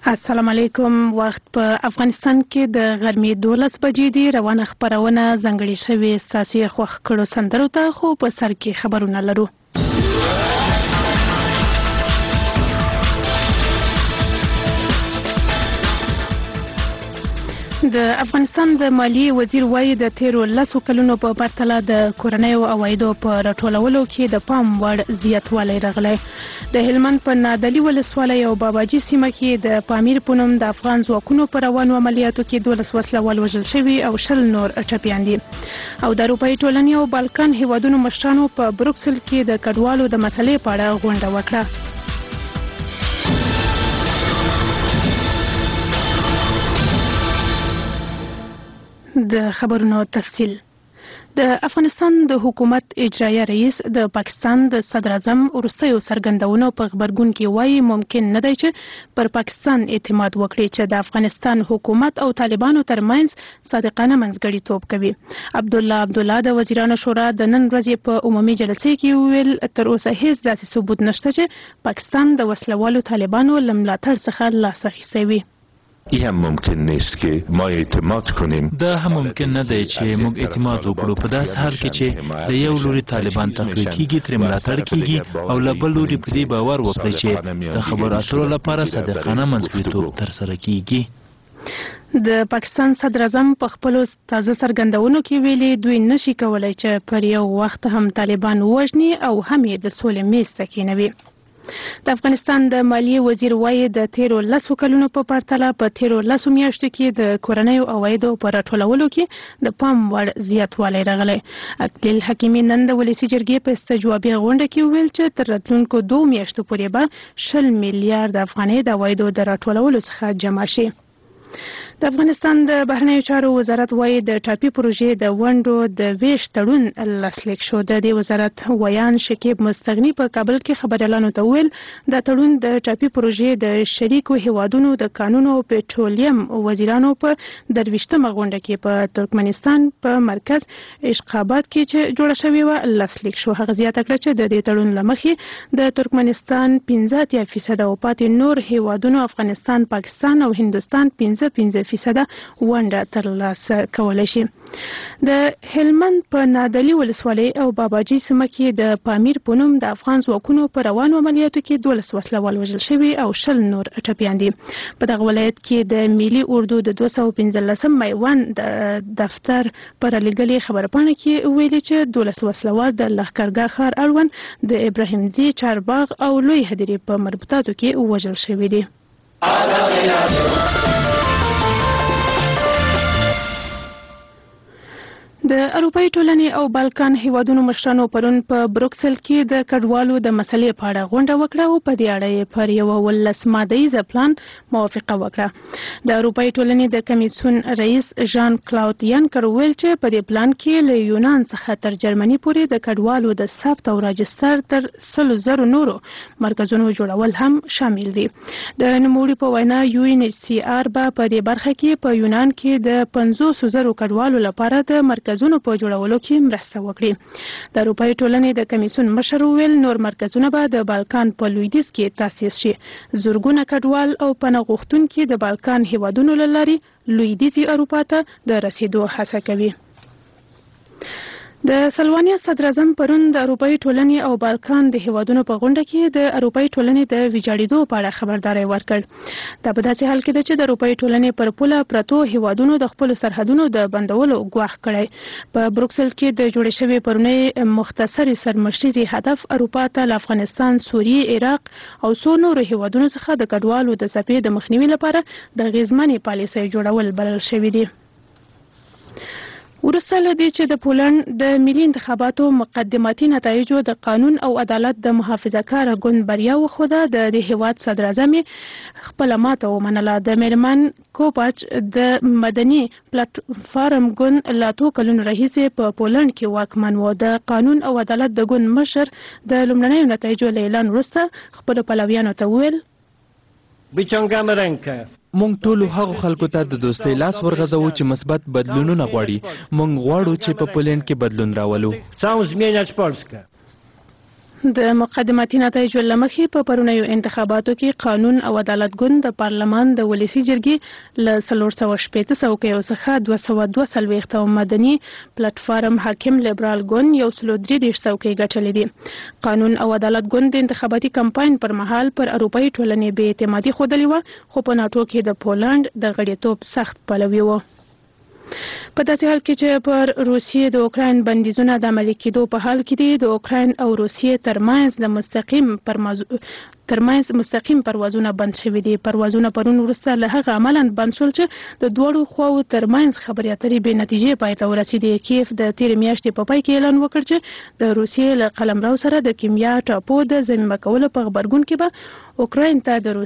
السلام علیکم. وخت په افغانستان کې د غرمې 12 بجې دی. روانه خبرونه ځانګړې شوې ساسي خوښ کړو سندرو ته، خو په سر کې خبرونه لرو. د افغانستان د مالیې وزیر وایي د تیرو 10 کلونو په پرتله د کورنیو عوایدو په راټولولو کې د پام وړ زیاتوالی راغلی. د هلمند په نادعلي ولسوالۍ او باباجي سیمه کې د پامیر په نوم د افغان ځواکونو په روانو عملیاتو کې 12 وسلوال وژل شوي او 10 نور ټپیان دي. او د اروپایي ټولنې او بالکان هیوادونو مشرانو په بروکسل کې د کډوالو د مسلې په اړه غونډه وکړه. د خبرونو تفصیل. د افغانستان د حکومت اجرایه رئیس د پاکستان د صدر اعظم وروستیو څرګندونو په خبرګون کې وایي ممکن نه دی چې پر پاکستان اعتماد وکړي چې د افغانستان حکومت او طالبانو ترمنځ صادقانه منځګړیتوب کوي. عبدالله د وزیرانو شورا د نن ورځې په عمومي جلسې کې ویل تر اوسه هیڅ داسې ثبوت نشته چې پاکستان د وسلوالو طالبانو له ملاتړ څخه لاس اخیستی وي. این هم ممکن نیست که ما اعتماد کنیم. دا هم ممکن نه دی چې موږ اعتماد وکړو په داس حال کې چې د یو لوري طالبان تقویه کیږي، تر ملاتړ کیږي او له بل لوري په دې باور وکړي چې د خبرو اترو لپاره صادقانه منځګړیتوب ترسره کیږي. د پاکستان صدر اعظم په خپلو تازه څرګندونو کې ویلي دوی نشي کولای چې پر یو وخت هم طالبان ووژني او هم یې د سولې میز ته کېنوي. د افغانستان د مالیې وزیر وایي د تیرو 10 کلونو په پرتله په تیرو 10 میاشتو کې د کورنیو عوایدو په راټولولو کې د پام وړ زیاتوالی راغلی. اقلیل حکیمي نن د ولسي جرګې په استجوابي غونډه کې ویل چې تر راتلونکو 2 میاشتو پورې به 10 میلیارډ افغانۍ د عوایدو د راټولولو څخه جمع شي. د افغانستان د بهرنیو چارو وزارت وایي د ټاپي پروژې د ونډو د ویش تړون لاسلیک شو. د دې وزارت ویان شکیب مستغني په کابل کې خبريالانو ته ویل د تړون د ټاپي پروژې د شریکو هیوادونو د قانون او پټرولیم وزیرانو په 23مه غونډه کې په ترکمنستان په مرکز اشقاباد کې چې جوړه شوې و لاسلیک شو. هغه زیاته کړه چې د دې تړون لمخې د ترکمنستان 15% او پاتې نور هیوادونو افغانستان، پاکستان او هندستان 15% ونډه ترلاسه کولای شي. د هلمند په نادعلي ولسوالۍ او باباجي سیمه کې د پامیر په نوم د افغان ځواکونو په روانو عملیاتو کې 12 وسلوال وژل شوي او 10 نور ټپیان دي. په دغه ولایت کې د ملي اردو د 215 میوند دفتر پر لګلې خبرپاڼه کې ویلي چې 12 وسلوال د لښکرګاه ښار اړوند د ابراهیمځي چارباغ او لوی هدیرې په مربوطاتو کې وژل شوي دي. د اروپایي ټولنې او بالکان هیوادونو مشرانو پرون په بروکسل کې د کډوالو د مسلې په اړه غونډه وکړه او په دې اړه یې پر یو 19 مادهیزه پلان موافقه وکړه. د اروپایي ټولنې د کمیسیون رئیس ژان کلاود ینکر ویل چې په دې پلان کې له یونان څخه تر جرمني پورې د کډوالو د ثبت او راجستر تر 100,000 نورو مرکزونو جوړول هم شامل دي. د نوموړي په وینا UNHCR به په دې برخه کې په یونان کې د 500,000 کډوالو لپاره د مرکزونو په جوړولو کې مرسته وکړي. د اروپایي ټولنې د کمیسیون مشر ویل نور مرکزونه به د بالکان په لویدیځ کې تاسیس شي. زورګونه کډوال او پناه غوښتونکي د بالکان هیوادونو له لارې لویدیځي اروپا ته د رسیدو هڅه کوي. د سلوانیا صدر اعظم پرون د اروپایي ټولنې او بالکان د هیوادونو په غونډه کې د اروپایي ټولنې د ویجاړېدو په اړه خبرداری ورکړ. دا په داسې حال کې ده چې د اروپایي ټولنې پر پوله پرتو هیوادونو د خپلو سرحدونو د بندولو ګواښ کړی. په بروکسل کې د جوړې شوې پرونی مختصرې سرمشریزي هدف اروپا ته له افغانستان، سوریې، عراق او څو نورو هیوادونو څخه د کډوالو د څپې د مخنیوي لپاره د اغیزمنې پالیسۍ جوړول بلل شوي دي. وروسته له دې چې د پولنډ د ملي انتخاباتو مقدماتي نتایجو د قانون او عدالت د محافظه‌کاره ګوند بریا وښوده، د دې هیواد صدر اعظم خپله ماته ومنله. د میرمن کوپاچ د مدني پلاتفارم ګوند له 2 کلونو راهیسې په پولنډ کې واکمن و. د قانون او عدالت د ګوند مشر د لومړنیو نتایجو له اعلان وروسته خپلو پلویانو ته وویل wyciągamy rękę. مونږ ټول هغو خلکو ته د دوستۍ لاس ورغځوو چې مثبت بدلونونه غواړي. مونږ غواړو چې په پولنډ کې بدلون راولو. Chcą zmieniać Polskę. د مقدماتي نتایجو له مخې په پرونیو انتخاباتو کې قانون او عدالت ګوند د پارلمان د ولسی جرګې له 460 څوکیو څخه 242 او مدني پلیټفارم حاکم لیبرال ګوند 133 څوکۍ ګټلې دي. قانون او عدالت ګوند د انتخاباتي کمپاین پر مهال پر اروپאי ټولنې بې اعتمادي ښودلې وه، خو په ناټو کې د پولند د غړیتوب سخت پلوي و. په داسې حال کې چې پر روسیې د اوکراین بندیزونه د عملي کېدو په حال کې دي، د اوکراین او روسیې ترمنځ مستقیم پروازونه بند شوي دي. پروازونه پرون وروسته له هغه عملاً بند شول چې د دواړو خواو ترمنځ خبرې اترې بې نتیجې پای ته ورسېدې. کیف د تېرې میاشتې په پای کې اعلان وکړ چې د روسیې له قلمرو سره د کیمیا ټاپو د ضمیمه کولو په غبرګون کې به اوکراین ته د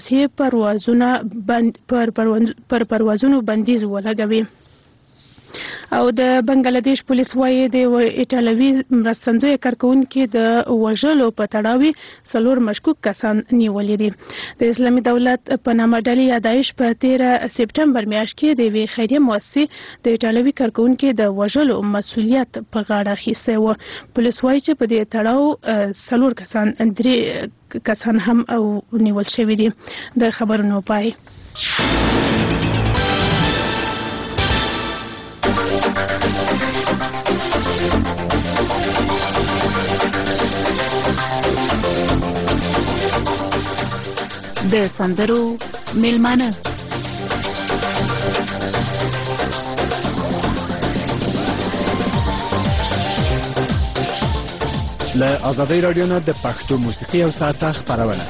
روسیې پر پروازونو بندیز ولګوي. او د بنگلاديش پولیس وايي د ایټالوي مرستندوی کارکونکو د وژلو په تړاو 4 مشکوک کسان نیولې دي. د اسلامي دولت په نامه ډلې داعش په 13 سپټمبر میاشت کې د وی خیریه مؤسسې د ایټالوي کارکونکو د وژلو مسؤلیت په غاړه اخیستی و. پولیس وايي چې په دې تړاو 4 کسان 3 کسان هم او نیول شوي دي. د خبرونو پای. د سندرو میلمانه له آزادۍ رادیو نه د پښتو موسیقي او ساعته خپرونه.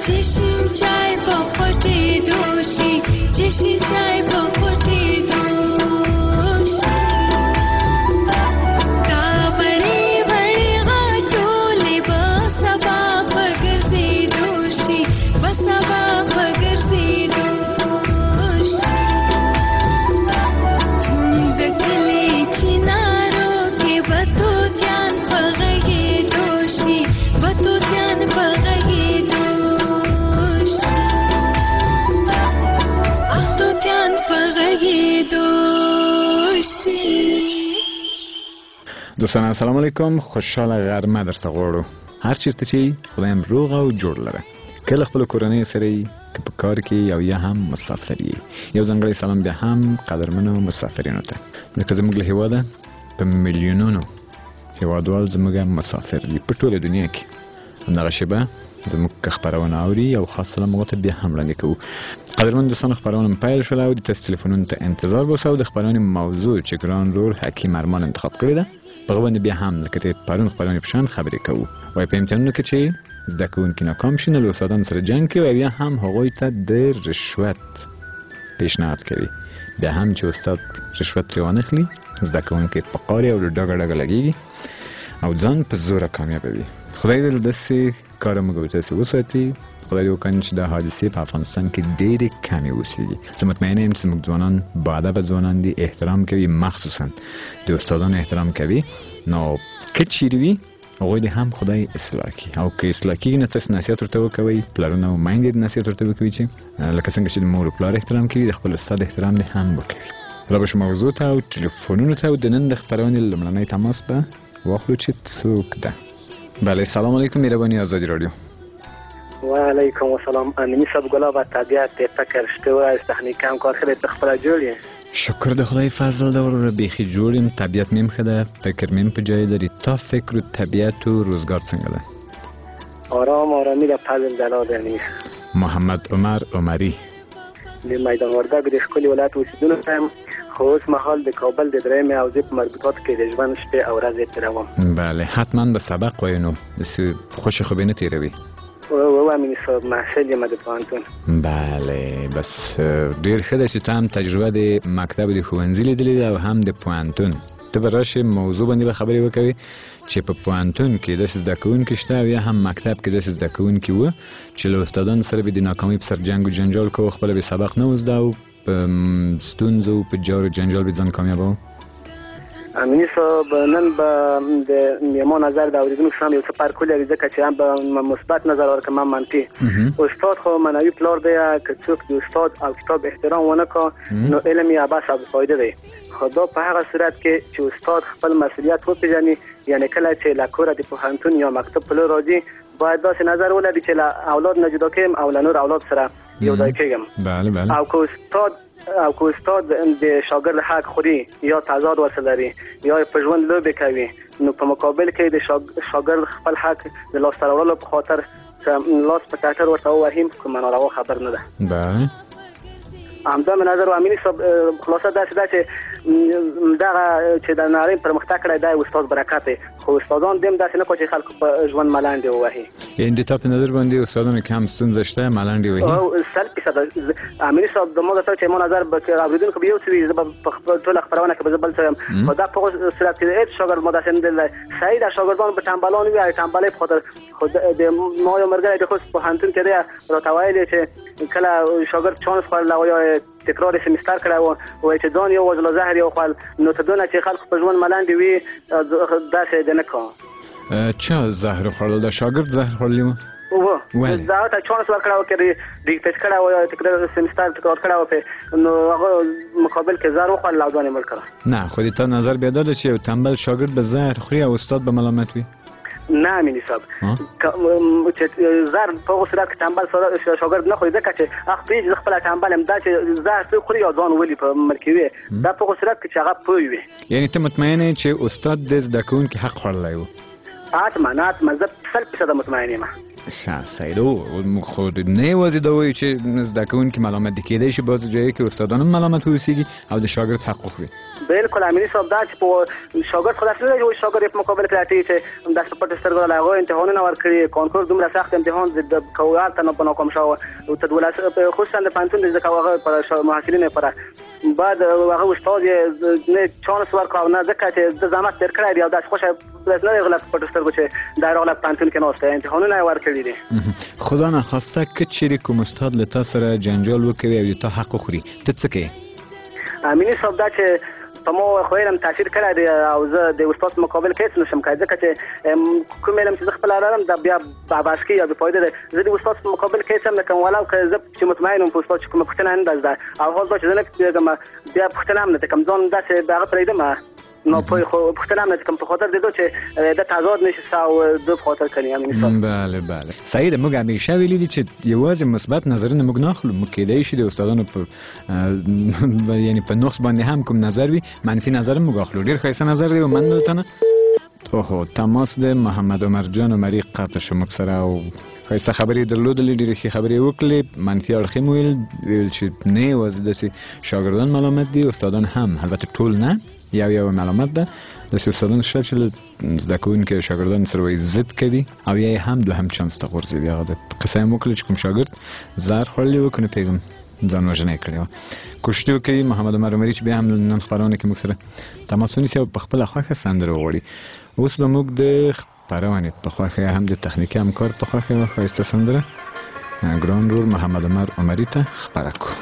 دوستان السلام علیکم، خوشحال غرمه درته غواړو. هر چیرته چې خدایم روغ او جوړ لره. کله خپل کورنۍ سره که په کار کې یا هم مسافر یې، یو ځانګړی سلام بیا هم قدرمنو مسافرینو ته. ځکه زموږ له هیواده په میلیونونو هیوادوال زموږ مسافر دي په ټوله دنیا کې. همدغه شیبه زموږ خبرونه اوري او خاص سلام هغو ته بیا هم وړاندې کوو. قدرمن دوستان، خبرونه پیل شوله او د تاسو تلیفونونو ته انتظار باسو او د خبرونې موضوع چې ګران رول حکیم ارمان انتخاب کړې ده په هغه باندې بیا هم لکه د پرون خبرونې په شان خبرې کوو. وایي په امتحانونو کې چې زده کوونکي ناکام شي نو له استادانو سره جنګ کوي او بیا هم هغوی ته د رشوت پیشنهاد کوي. بیا هم چې استاد رشوت ترې وانخلي زده کوونکي په قارې او ډاګه ډاګه لګېږي او ځان په زوره کامیابوي. خدای دې له داسې کاره موږ تاسې وساتي. خدای دې وکړي چې دا حادثې په افغانستان کې ډېرې کمې وسیږي. زه مطمئنه یم چې زموږ ځوانان باادبه ځوانان دي، احترام کوي، مخصوصا د استادانو احترام کوي. نو که چیرې وي هغوی دې هم خدای اصلاح کړي او که اصلاح کېږي نو تاسې نصیحت ورته وکوئ، پلرونه او میندې نصیحت ورته وکوي چې لکه څنګه چې د مور و پلار احترام کوي د خپل استاد احترام دې هم وکوي. را به شو موضوع ته او تلیفونونو ته او د نن د خپرونې لومړنی تماس به واخلو چې څوک ده. بله، سلام علیکم، مهرباني آزادی رادیو. و علیکم السلام. امینی صاحب گلاب طبیعت فکر شته و از تکنیک هم کار خیلی تخبر جوړی. شکر د خدای فضل ده ورور بیخي جوړ یم، طبیعت میم ښه ده، فکر میم په جای لري. تا فکر و طبیعت و روزگار څنګه ده؟ آرام آرامی ده فضل دلال دنیش. محمد عمر عمری د میدان وردګ د ښکلي ولایت اوسېدونکی یم، خو اوس مهال د کابل د درېیمې حوزې په مربوطاتو کې د ژوند شپې او ورځې تېروم. بله، حتما به سبق وایې نو داسې خوشې خوبې نه تېروي؟ و امینی صاحب محصل یم د پوهنتون. بله، بس ډېر ښه ده چې ته هم تجربه د مکتب د ښوونځي لیدلې ده او هم د پوهنتون. ته به راشې موضوع باندې به خبرې وکوي چې په پوهنتون کې داسې زده کوونکي شته او یا هم مکتب کې داسې زده کوونکي وو چې له استادانو سره به د ناکامۍ په سر جنګ و جنجال کوو، خپله به سبق نه وزده او په ستونزو په جار و جنجال به ځان کامیابوو. امینی صاحب نن به د یما نظر د اورېدونکو سره یو څه فرق ولري، ځکه چې هم به مثبت نظر ورکړم هم منفي. استاد خو معنوي پلار دی، که څوک د استاد او کتاب احترام ونه کړي نو علم یې عبث او بېفایده دی. خو دا په هغه صورت کې چې استاد خپل مسؤلیت وپېژني، یعنې کله چې له کوره د پوهنتون یا مکتب په لور راځي باید داسې نظر ولري چې له اولاد نه جدا کېږم او له نور اولاد سره یو ځای کېږم. بله بله. او که استاد د شاګرد حق خوري یا تضاد ورسره لري یا په ژوند لوبې کوي نو په مقابل کې د شاګرد خپل حق د لاسته راوړلو په خاطر لاس په ټټر ورته ووهیم که مناروا خبر نه ده. بله، همدا مې نظر و امینی صاحب. خلاصه داسې ده چې دغه چې د نړۍ پرمختګ کړی دی استاد برکت دی، خو استادان دیم داسې نه کوي چې خلکو په ژوند ملنډې ووهي. یعنې د تا په نظر باندې استادانو کې هم ستونزه شته ملنډې وهي؟ او 100% امینی صاحب زما د چې ما نظر به اورېدونکو به یو څه وي، زه به په ټوله خپرونه کې به زه بل څه یم، خو دا په صورت کې هېڅ شاګرد ما داسې نه دی. صحیح ده شاګردان به ټمبلان وي او ټمبلۍ په خاطر خو د ما یو ملګری د خوست پوهنتون کې دی راته ویلي چې کله شاګرد چانس خوړل او یا تکرار سمیستر کړی و وایي چې ځان یو وژل زهر یو خوړل نو ته دونه چې خلکو په ژوند ملنډې وي داسې دې نه کوه. چا زهر خوړل؟ د شاګرد زهر خوړلی و؟ دا ته چانس ورکړی و که ریپیټ کړی و یا تکرار سمیستر تکرار کړی و نو هغه مقابل کې زهر وخوړل او ځان یې مړ کړه. نه، خو د تا نظر بیا دا ده چې یو تنبل شاګرد به زهر خوري او استاد به ملامت وي؟ نه امینی صاحب، چې زهر په هغه صورت کې تنبل شاګرد نه خوري، ځکه چې هغه پوهېږي زه خپله تنبل یم، دا چې زهر څوک خوري یا ځان ولي په ملکوي دا په هغه صورت کې چې هغه پوه وي. یعنې ته مطمئنه یې چې استاد د زده کوونکي حق خوړلی و؟ حتما زه 100% مطمئن یم. ښه سیدو خو نه یوازې دا وایو چې زده کوونکي ملامت دي، کېدای شي بعضې ځایو کې استادان هم ملامت واوسېږي او د شاګرد حق وخوري. بالکل امینی صاحب دا چې په شاګرد خو داسې نه دی چې شاګرد په مقابل کې راټي چې داسې په پټ سترګو له هغوی امتحانونه ورکړي، کانکور دومره سخت امتحان د کوار ته په ناکام شوه خصوصا د پوهنتون د زده کوونکو پر محصلینو لپاره بعد هغه استاد یې نه چانس ورکړ او نه ځکه چې د زحمت تېر کړی دی او داسې خوښه نه دی غله په پټ سترګو چې دا راغله په پوهنتون کې ناست دی، امتحانونه یې ورکړي دي. خدا نخواسته که چیرې کوم استاد له تا سره جنجال وکوي او د تا حق وخوري ته څه کوې؟ امینی صاحب دا چې په ما خو علم تاثیر کړی دی او زه د استاد په مقابل کې هېڅ نشم کولی ځکه چې کوم علم چې زه خپله لرم دا بیا باشکي یا بېفایده دی. زه د استاد په مقابل کې هېڅ هم نه کوم ولو که زه چې مطمئن وم په استاد چې کومه پوښتنه نه ده زده او حال دا چې زه نه پوهېږم بیا پوښتنه هم نه ده کوم ځان داسې د هغه پرېږدم ناپوهی خو پوښتنه هم نه کوم په خاطر د دو چې د تضاد نشسته او دو په خاطر کوي. امین صاحب بله سعید موږ همیشه ویلي دي چې یوازې مثبت نظرونه موږ نه اخلو، موږ کېدای شي د استادانو په یعنی په نقص باندې هم کوم نظر وي، منفي نظر موږ اخلو. ډېر ښایسته نظر دی او مننه نه اوهو تماس د محمد عمر جان عمري قطع شو موږ سره او ښایسته خبرې درلودلې، ډېرې ښې خبرې وکړلې، منفي اړخ یې ویل چې نه یوازې داسې شاګردان ملامت دي، استادان هم البته ټول نه یو ملامت ده. داسې استادان شته چې له زده کوونکي او شاګردانو سره وایي ضد کوي او یا یې هم دوهم چانس ته غورځوي. هغه د قصه یې وکړله چې کوم شاګرد زهر خوړلی و که نه پوهېږم ځان وژنه یې کړې وه. کوشش دې وکړي محمد عمر عمري چې بیا هم نن خپرونه کې موږ سره تماس ونیسي او په خپله خوښه سندره وغواړي. اوس به موږ د خپرونې په خوښه یا هم د تخنیکي همکار په خوښه یوه ښایسته سندره ګران رول محمد عمر عمري ته خپره کړو.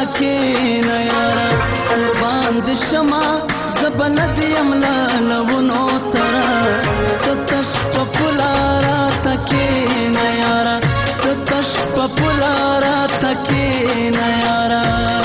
کېنه یاره قربان د شمه زه بلد یم له لونو سره ته تش په پوله راته کېنه یاره ته تش په پوله راته کېنه یاره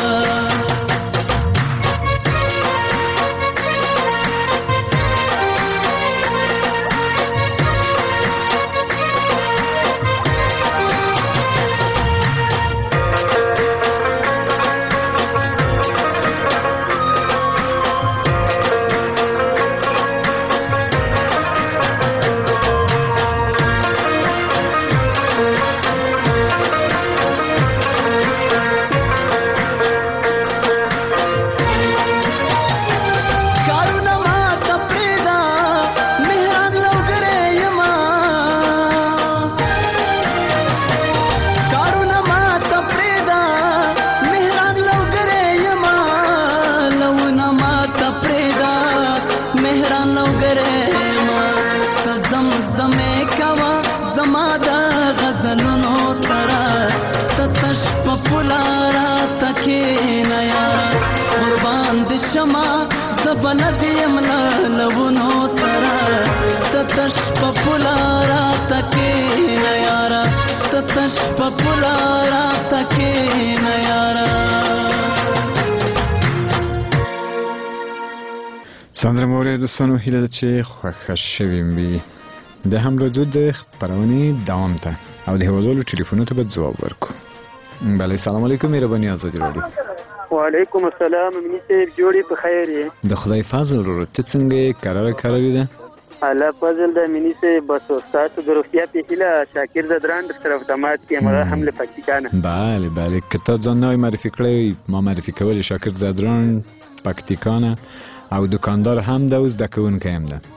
ساندره مورې دوستانو هیله ده چې خوښه شوي وي د هم راځو د خپرونې دوام ته او د هیوادوالو ټلیفونو ته به ځواب ورکړو. بله سلام علیکم مهرباني ازادي راډیو. وعلیکم السلام امني صاحب جوړې په خیر یې؟ د خدای فضل ورور ته څنګه یې کراري ده؟ الله فضل د امني صاحب بس ستاسو د روغتیا په هیله شاکر زدران د طرف دمات کې هغه هم له پکتیکانه. بله که ته ځان نوی معرفي کړی ما معرفي کول شاکر زدران پکتیکانه او دکاندار هم ده او زده کوونکی هم ده.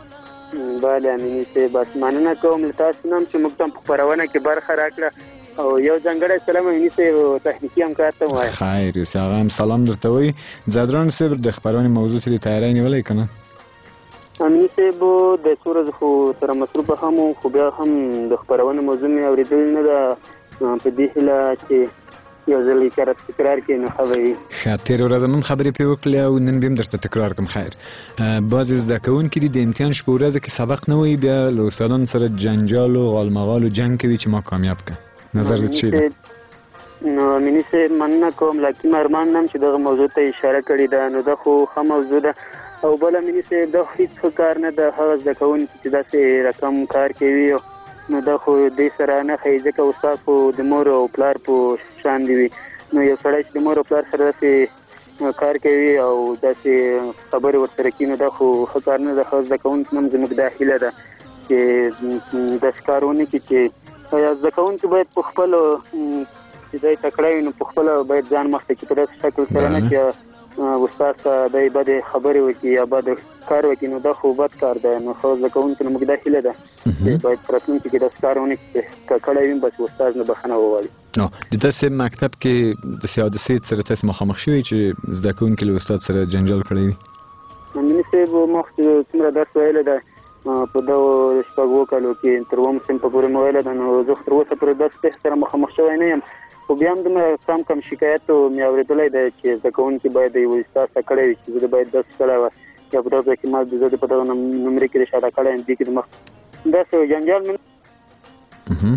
بله امني صاحب بس مننه کوم له تاسو نه چې موږ ته په خپرونه کې برخه راکړه او یو ځانګړی سلام امني صاحب تخنیکي همکار ته وایي. خیر اوسې هغه هم سلام درته وایي. زدران صاحب د خپرونې موضوع ته د تیاری نیولی که نه؟ امني صاحب د څو ورځو خو سره مصروفه هم وم خو بیا هم د خپرونې موضوع مې اورېدلې نه ده په دې هیله چې یو ځل یې تکرار کړي نو ښه به وي. ښه تېره ورځ هم خبرې پرې وکړلې او نن بیا هم درته تکرار کړم. خیر بعضې زده کوونکي دي د امتحان شپه ورځه کې سبق نه وایي بیا له استادانو سره جنجال و غالمغال و جنګ کوي چې ما کامیاب کړه. نظر دې څه دی؟ نو امني صاحب مننه کوم لکیم ارمان نم چې دغه موضوع ته اشاره کړې ده نو دا خو ښه موضوع ده او بل امني صاحب دا هیڅ ښه کار نه ده هغه زده کوونکي چې داسې رقم کار کوي نو دا خو دې سره نه ښایي ځکه استاد خو د مور او پلار په شان دی وي نو یو سړی چې د مور او پلار سره داسې کار کوي او داسې خبرې ورسره کوي نو دا خو ښه کار نه ده. ښه زده کوونکي هم زموږ دا هیله ده چې داسې کار ونه کړي چې زده کوونکي باید په خپلو چې دی تکړه وي نو په خپله باید ځان مخته کړي په داسې شکل سره نه چې استاد ته دی بدې خبرې وکړي یا بد کار وکړي نو دا خو بد کار ده. نو ښه زده کوونکي نه موږ دا هیله ده چې باید په راتلونکي کې داسې کار ونه کړي چې ککړی وي بس استاد نه بخښنه وغواړي. د تاسې مکتب کې د سیادسیت سره تاسې مخامخ شوي چې زده کوونکي له استاد سره جنجال کړی وي؟ امني صاحب مخکې څومره درس ویلی ده په دغو شپږو کالو کې تر اووم صنفه پورې مې ویلی ده نو زه تر اوسه پورې درس سره مخامخ شوی نه یم خو بیا هم دومره کم شکایت مې اورېدلی دی چې زده کوونکي باید د یو استاد څخه کړی وي چې زه باید داسې کړی وه یا په دغه ځای کې ما زه په دغه نمرې کې د شاته کړی یم دې کې د مخ داسې جنجال مې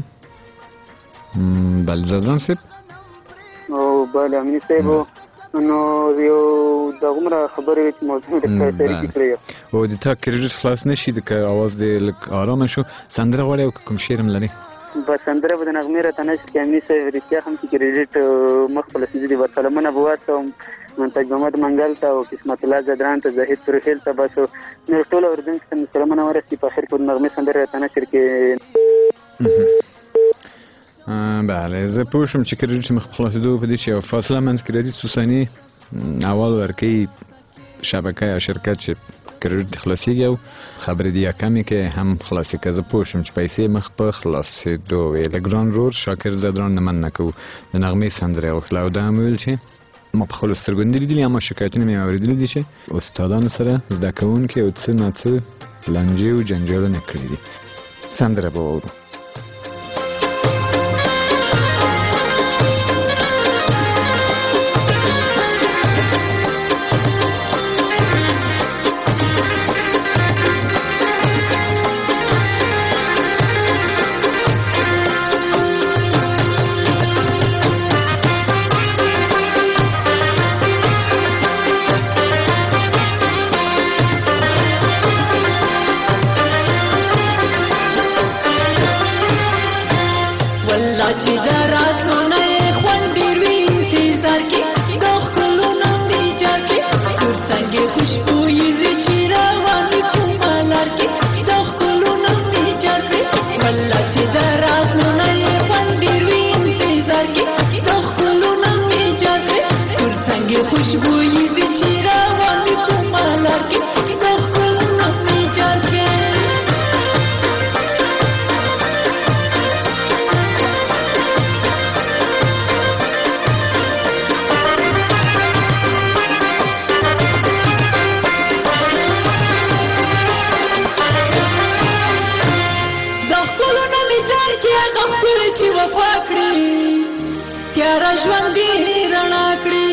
بله زدران صاحب او بله امني صاحب نو یو دغومره خبرې چې موضوع د شریکې کړی او د تا کریډټ خلاص نه شي که اواز دې لږ ارامه شو سندره غواړې او که کوم شعر هم لرې؟ بس سندره به د نغمې راته نه شي چې امني صاحب رښتیا هم چې کریډټ مخ په لسیزې دي ورسلمونه به واستوم تاج محمد منګل ته او قسمت الله زدران ته زاهد سروخیل ته بس نور ټولو اورېدونکو ته مې سلامونه ورسي په اخر کې د نغمې سندره راته نشر کې. بله زه پوه شوم چې کریډټ مخ په خلاصېدو په دې چې یو فاصله منځ کې راځي څو ثانیې اول ورکوي شبکه یا شرکت چې کریډټ خلاصېږي او خبرې دې یا کمې کې هم خلاصې که زه پوه شوم چې پیسې مخ په خلاصېدو وې. له ګران رور شاکر زدران نه مننه کوو د نغمې سندره یې غوښتله او دا هم ویل چې ما په خپلو سترګو نه دي لیدلي اما شکایتونه مې اورېدلي دي چې استادانو سره زده کوونکي او څه ناڅه لانجې او جنجالونه کړي دي. سندره به واورو. والله چې د راتلو نه یې خوند ډېر وي انتظار کې د ښکلونو میجار کې تور څنګې خوشبویي زه چې روان وي کومه لار کې د ښکلونو میجار کې والله چې د راتلو نه یې خوند ډېر وي انتظار کې د ښکلونو میجار کې تور څنګې خوشبویي زه چې روان وي کومه لار کې د ښکلونو میجار کې چې وفا کړي تیاره ژوند دې رڼا کړي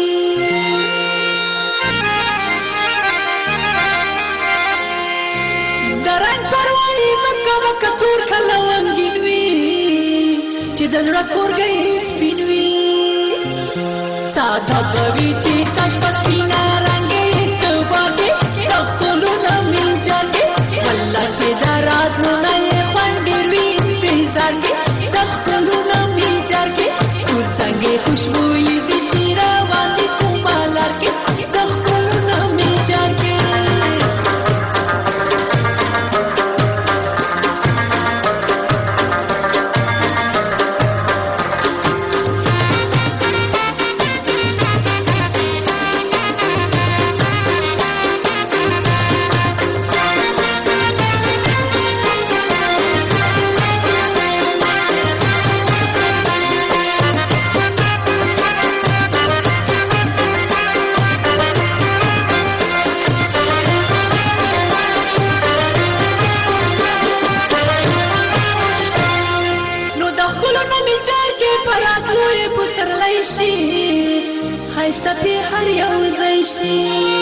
د رنګ پروا یې مه کوه که تور که لونګین وي چې د زړه کورګۍ سپین وي ساده به وي چې تش په سپینه رنګې توبه کې د ښکلونو میجار کې والله چې د راتلو نه یې خوند ډېر وي انتظار کې خوشبویی زی چې روان دي کومه لار کې د ښکلونو میجار کې ښایسته پې هر یو ځای شي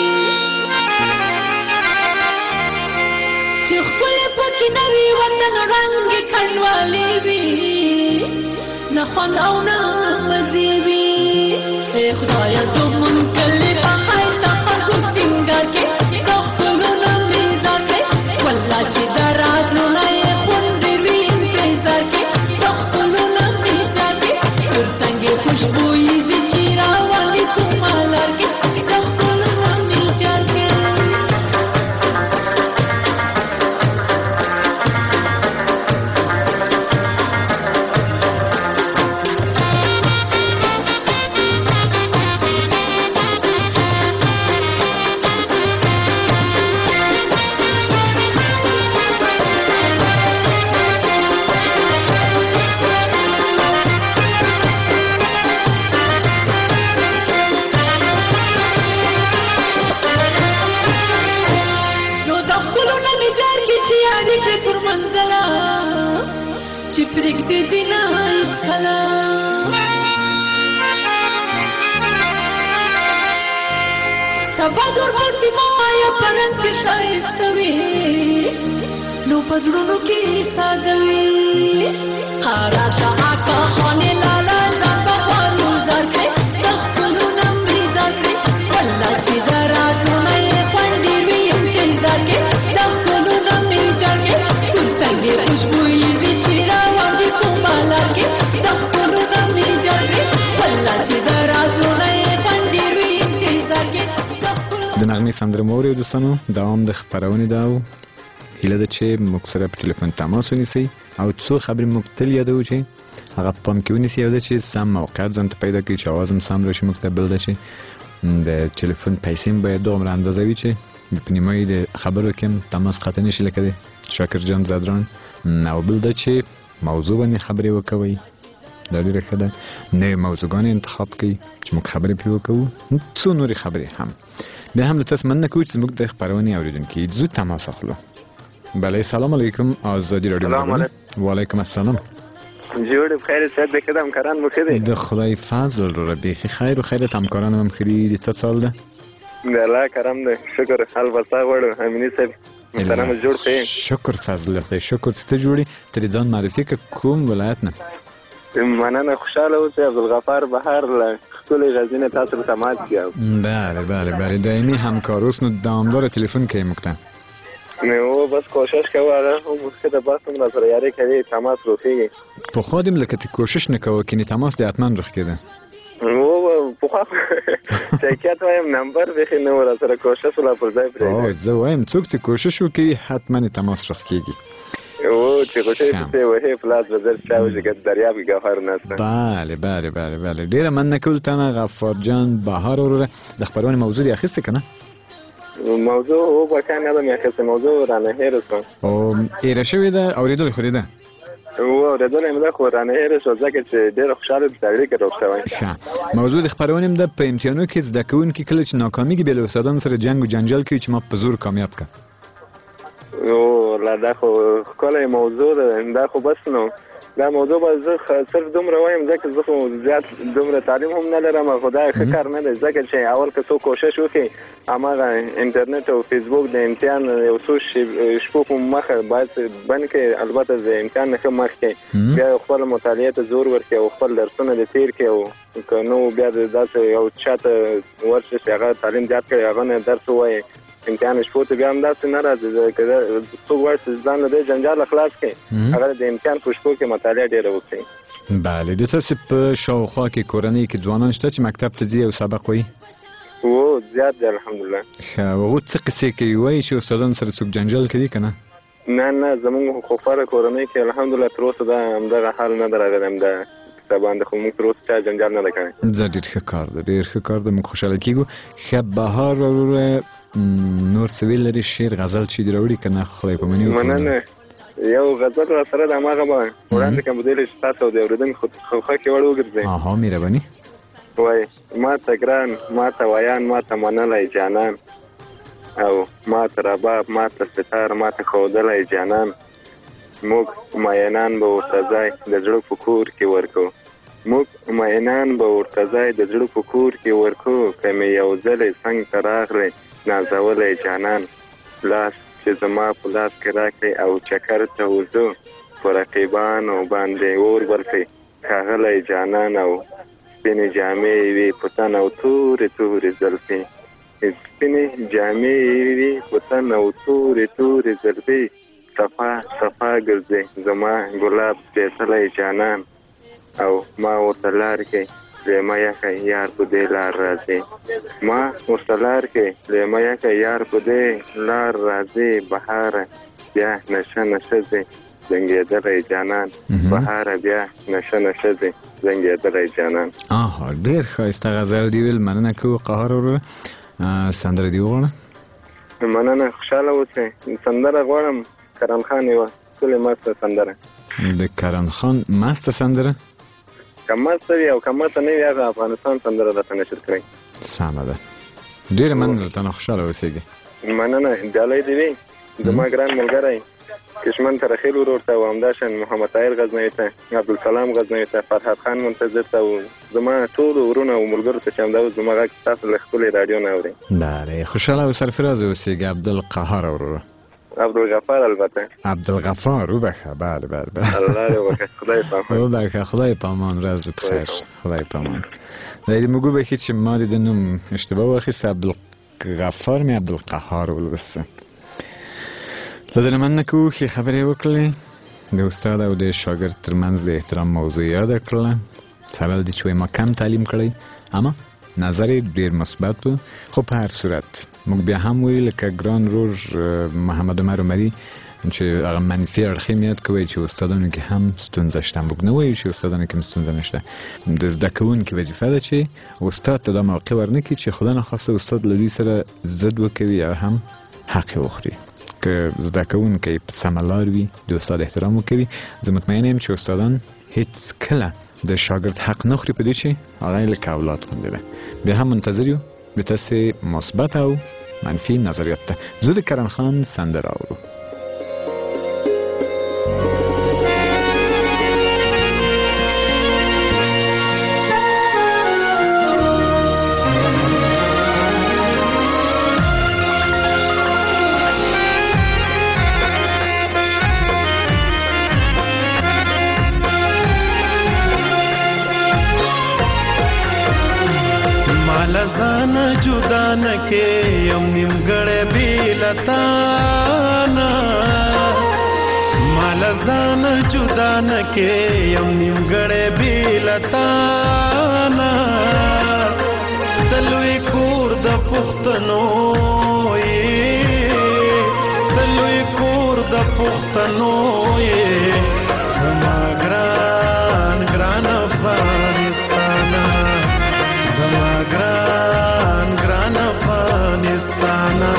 چې ښکلې پکې نه وي وطن رنګې کنډوالې وي نه خوند او نه مزې وي ای خدایه زمونږ کلي په ښایسته خلکو سینګار کې د ښکلونو میزار کې والله چې د راتلو نه یې خوند ډېر وي انتظار کې د ښکلونو میجار کې تور څنګې خوشبویي زی چې روان وي کومه لار کې د ښکلونو میجار کې چې پرېږدې دې نه هېڅکله سبا درپسې مه وایه په رنګ چې ښایسته وي نو په زړونو کې ساده وي قرار شه اکا خانې لاله ځان په خوارمزار کړې د ښکلونو میزار کړې والله چې د راتلو نه یې خوند ډېر وي انتظار کې د ښکلونو میجار کې تور څنګې خوشبویي زی چې روان دي کومه لار کې د ښکلونو میجار کې والله چې د راتلو نه یې خوند ډېر وي انتظار کې د نغمې سندره مو اورئ دوستانو دوام د خپرونې دا و هیله ده چې موږ سره په ټلیفون تماس ونیسئ او څو خبرې موږ تل یادوو چې هغه په پام کې ونیسئ یو ده چې سم موقعیت ځان ته پیدا کړي چې اواز هم سم راشي موږ ته بل ده چې د ټلیفون پیسې هم باید دومره اندازه وي چې په نیمایي د خبرو کې هم تماس قطع نه شي لکه د شاکر جان زدران او بل ده چې موضوع باندې خبرې وکوئ دا ډېره ښه ده نوې موضوعګانې انتخاب کړئ چې موږ خبرې پرې وکوو څو نورې خبرې هم بیا هم له تاسو مننه کوو چې زموږ د خپرونې اورېدونکي زو تماس اخلو بله سلام علیکم آزادی رادیو وعلیکم السلام جوړ بخیر صحت د کدام کاران مو ښه دی د خدای فضل رو بیخي خیر و خیرت همکارانم هم ښه دي تا څه حال ده د الله کرم دی شکر حال بسا غواړو امیني صاحب محترم جوړ ښه شکر فضل خدای شکر چې ته جوړې ترې ځان معرفي که کوم ولایت نه مننه خوشحاله اوسئ عبدالغفار بهر له ښکلې غزې نه تاسو سره تماس کړم بله بله بله دایمي همکار اوس نو دوامداره تلیفون کوې موږ ته نو بس کوشش کوو هغه هم که د بس هم راسره یاري کوي تماس روښېږي پخوا دې لکه ته کوشش نه کوه کنې تماس دې حتما رخ کېده نو پخوا چاکیات وایم نمبر بیخي نه و راسره کوشش ولا پر ځای پرېږدي زه وایم څوک چې کوشش وکړي حتما یې تماس رخ کېږي او چې کوشش پسې وهې پلاس به زر شته وشي که دریاب کې ګوهر نسته بله ډېره مننه کول تا نه غفار جان بهار وروره د خپرونې موضوع دې اخیستې که نه موضوع او بکا نه ده مې اخیستې موضوع رانه هېره شوه او هېره شوې ده اورېدلې خو دې ده اورېدلې مې ده خو رانه هېره شوه ځکه چې ډېره خوشحاله د اړیکې روغ شوی ښه موضوع د خپرونې م ده په امتحانو کې زده کوونکي کله چې ناکامېږي بیا له استادانو سره جنګ و جنجال کوي چې ما په زور کامیاب کړه او لا دا خو ښکلی موضوع ده دا خو بس نو دا موضوع به زه صرف دومره وایم ځکه زه خو زیات دومره تعلیم هم نه لرم خو دا ښه کار نه دی ځکه چې اول که څوک کوشش وکړي هماغه انټرنیټ او فیسبوک د امتحان یو څو شپو په مخه باید بند کړي البته د امتحان نه ښه مخکې بیا خپل مطالعې ته زور ورکړي او خپل درسونه دې تېر کړي او که نو بیا داسې یو چا ته ورشي چې هغه تعلیم زیات کړي هغه نه درس ووایي امتحان شپو ته بیا هم داسې نه راځي که څوک وایي چې ځان له دې جنجاله خلاص کړي هغه د امتحان په شپو کې مطالعه ډېره وکړي بله د تاسې په شاوخوا کې کورنۍ کې ځوانان شته چې مکتب ته ځي او سبق وایي او زیات دی الحمدلله ښه هغوی څه قصې کوي وایي چې استادانو سره څوک جنجال کوي که نه نه زموږ خو خواره کورنۍ کې الحمدلله تر اوسه دا همدغه حال نه ده راغلی همدا کیسه باندې خو موږ تر اوسه چا جنجال نه ده کړی زه ډېر ښه کار ده ډېر ښه کار ده موږ خوشحاله کېږو ښه بهار وروره نور څه ویل لري شعر غزل چې دې راوړي که نه خدای پاماني وکړو مننه یو غزل را سره د هماغه به وړاندې کوم بدیلی چې تاسو د اورېدنې خوښه کې وړ وګرځئ مهرباني وایي ما ته ګران ما ته ویان ما ته منلی جانان او ما ته رباب ما ته ستار ما ته ښودلی جانان موږ مینان به ورته ځای د زړه په کور کې ورکو موږ مینان به ورته ځای د زړه په کور کې ورکو که مې یو ځلې څنګ ته راغلی نازولی جانان لاس چې زما په لاس کې راکړې او چکر ته وځو په رقیبانو باندې اور ورکړې ښاغلی جانان او سپینې جامې وي په تن او تورې تورې زلفې سپینې جامې وي په تن او تورې تورې زلفې صفا صفا ګرځې زما ګلاب سپېڅلی جانان او ما ورته لار کې لیمه یکه یار په دې لار راځي ما ورته لار کې لیمه یکه یار په دې لار راځي بهاره بیا نشه نشه ځي زنګېدلی جانان بهاره بیا نشه نشه ځي زنګېدلی جانان ډېر ښایسته غزل دې ویل مننه کوو قهار وروره سندره دې وغواړه مننه خوشحاله اوسئ سندره غواړم کرم خان یوه ښکلې مسته سندره د کرم خان مسته سندره که مسته وي او که مته نه وي هغه افغانستان سندره درته نشر کړئ سمه ده ډېره مننه له تا نه خوشحاله اوسېږي مننه ډالۍ دې وي زما ګران ملګری کشمن ترخیل ورور ته او همداشان محمد طاهر غزنوي ته عبدالسلام غزنوي ته فرحت خان منتظر ته او زما ټولو ورونه او ملګرو ته چې همدا اوس زما غږ تاسو له ښکلې راډیو نه اورئ بله خوشحاله او سرفرازه اوسېږي عبدالقهار وروره عبدالغفار البته عبدالغفار وبخه بله الله دې وبخښي خدای پامان وبخه خدای پامان راز دې بخیر خدای پامان دا دې موږ بخښي چې ما دې د نوم اشتباه واخیسته عبدالغفار مې عبدالقهار ولوسته له دې نه مننه کوو ښې خبرې وکړلې د استاد او د شاګرد ترمنځ د احترام موضوع یاده کړله سبب دې چې ما کم تعلیم کړی اما نظر ډیر مثبت و خو په هر صورت موږ بیا هم ویل که ګران رور محمد عمر عمري چې هغه منفي اړخې میاد کوي چې استادانو کې هم ستونزه شته موږ نه وایو چې استادانو کې هم ستونزه نشته د زده کوونکي وظیفه ده چې استاد ته دا موقع ورنکړي چې خدا نخواسته استاد له دوی سره ضد وکوي یا هم حق یې وخوري که زده کوونکی په سمه لار وي د استاد احترام وکوي زه مطمئنه یم چې استادان هیڅ کله د شاګرد حق نه خوري په دې چې هغه یې لکه اولاد غوندې ده بیا هم منتظر یو د تاسې مثبت او منفي نظریات ته زه د کرم خان سندره اورو جدا نکې یم نیمګړی بیلتانا مال ځان جدا نکې یم نیمګړی بیلتانا د لوی کور د پښتنو د لوی کور د پښتنو زما ګران ګران افغانستانا زما ګران ګران افغانستانا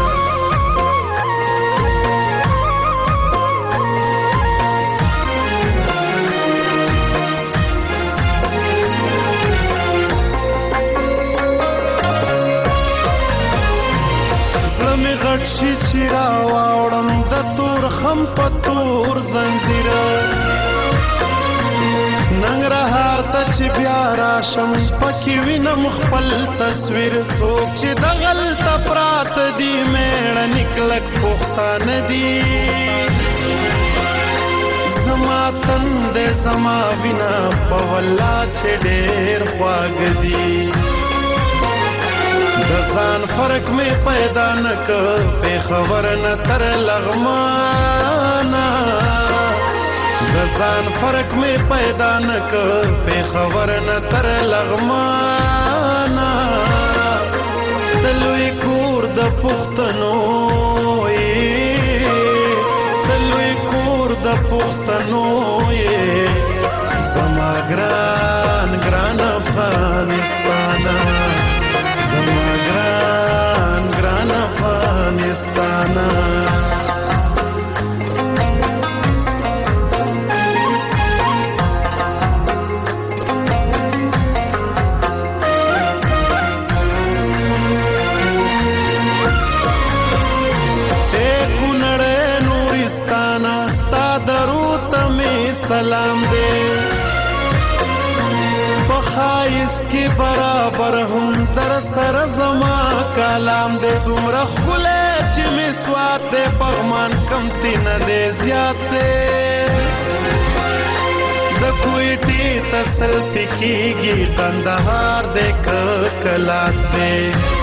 غټ شي چې راواوړم د تور خم په تور زنځیر ننګرهار ته چې بیا راشم پکې وینم خپل تصویر څوک چې د غلطه پراته دي میړني کلک پښتانه دي زما تندې زما وینا په والله چې ډېر خواږه دي د ځان فرق مې پیدا نه کړ پېښور نه تر لغمانه د ځان فرق مې پیدا نه کړ پېښور نه تر لغمانه د لوی کور د پښتنو د لوی کور د پښتنو زما ګران ګران افغانستانه زما ګران ګران افغانستانا اے کونړې نورستانا ستا درود ته سلام دے بخایس کی برابر هم در سر زما کلام دے څومره ښکلی چې مې سوات دی پغمان کمتی نه دی زیات دی د کویټې ته سلفي کېږي کندهار دی که کلات دی